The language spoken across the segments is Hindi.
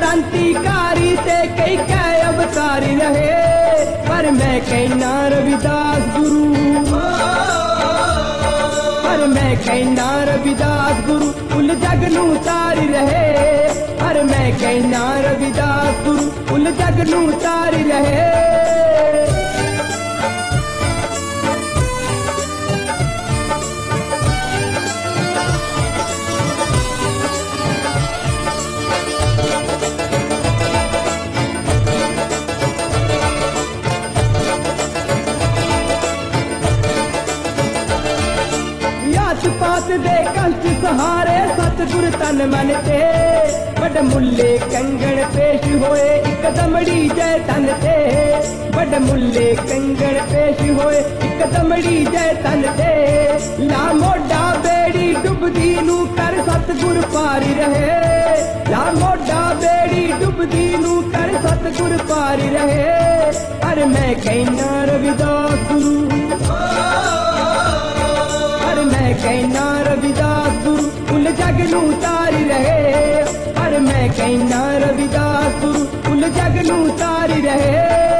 क्रांतिकारी ते कई कै अवतारी रहे, पर मैं कहना रविदास गुरु, पर मैं कहना रविदास गुरु कुल जग नू तारी रहे, पर मैं कहना रविदास गुरु कुल जग नू तारी रहे। पात दे कंठ सहारे सतगुर तन मन ते, बड़ मुल्ले कंगण पेश होए एक दमड़ी जय तन ते, बड़ मुल्ले कंगण पेश होए एक दमड़ी जय तन ते। ला मोडा बेड़ी डुबदी नू कर सतगुर पारी रहे, ला मोडा बेड़ी डुबदी नू कर सतगुर पारी रहे, पर मैं कहना रविदास गुरु, मैं कहना रविदास गुरु कुल जग नू तारी रहे, पर मैं कहना रविदास गुरु कुल जग नू तारी रहे।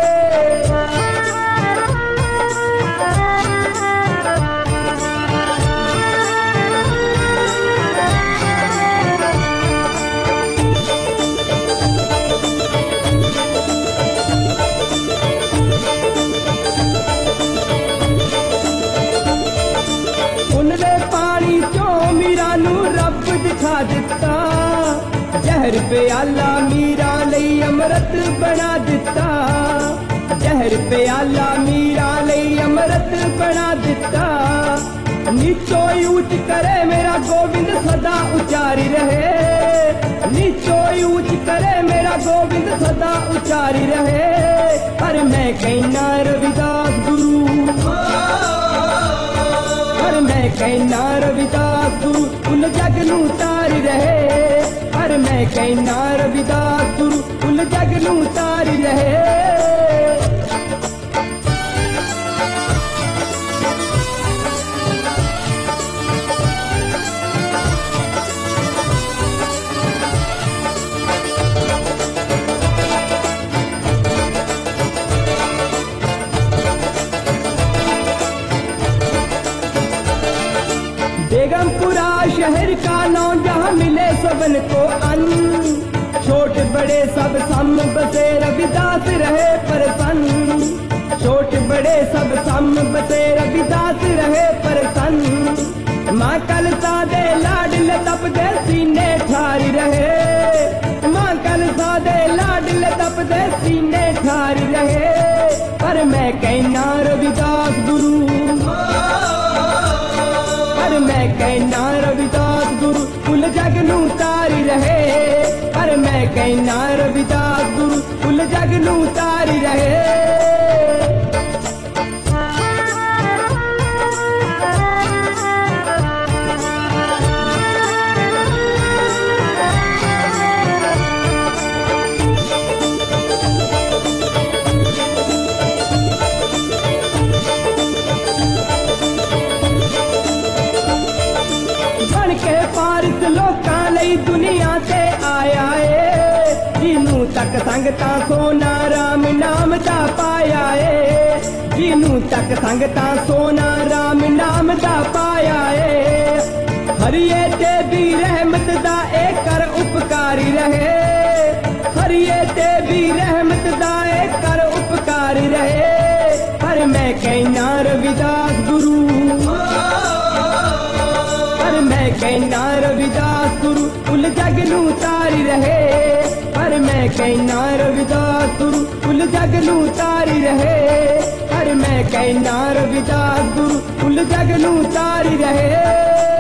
दिखा दिता जहर प्याला मीरा लई अमृत बना दिता, जहर प्याला मीरा लई अमृत बना दिता। नीचो ऊंच करे मेरा गोविंद सदा उचारी रहे, नीचो ऊंच करे मेरा गोविंद सदा उचारी रहे, पर मैं कहना रविदास गुरु, पर मैं कहना रविदास गुरु कुल जग नू तारी रहे, पर मैं कहना रविदास गुरु कुल जग नू तारी रहे। बेगमपुरा शहर का नाम जहाँ मिले सबन को अन्न, छोट बड़े सब सम बसे रविदास रहे प्रसन्न, छोट बड़े सब सम बसे रविदास रहे प्रसन्न। माँ कलसा दे लाडल तप दे सीने ठारी रहे, माँ कलसा दे लाडल तप दे सीने ठारी रहे, पर मैं कहना रविदास गुरु, मैं कहना रविदास गुरु कुल जग नू तारी रहे, पर मैं कहना रविदास गुरु कुल जग नू तारी रहे। पारिस लोकां लई दुनिया ते आया है, जिनू तक संगतां सोना राम नाम दा पाया है, जिनू तक संगतां सोना राम नाम दा पाया है। हरिये ते भी रहमत दा एक कर उपकारी रहे, हरिये ते भी रहमत दा एक कर उपकारी रहे, पर मैं कहना रविदास गुरु, मैं कहना रविदास गुरु कुल जग नू तारी रहे, पर मैं कहना रविदास गुरु कुल जग नू तारी रहे, पर मैं कहना रविदास गुरु कुल जग नू तारी रहे।